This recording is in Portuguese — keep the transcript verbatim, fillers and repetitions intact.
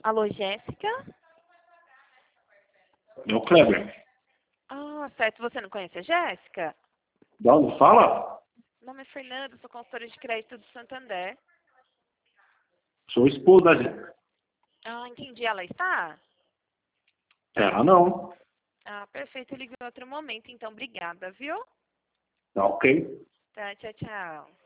Alô, Jéssica? É o Kleber. Ah, certo. Você não conhece a Jéssica? Da onde fala? Meu nome é Fernanda, sou consultora de crédito do Santander. Sou esposo da gente. Ah, entendi. Ela está? Ela não. Ah, perfeito. Eu ligo em outro momento, então. Obrigada, viu? Tá ok. Tá, tchau, tchau.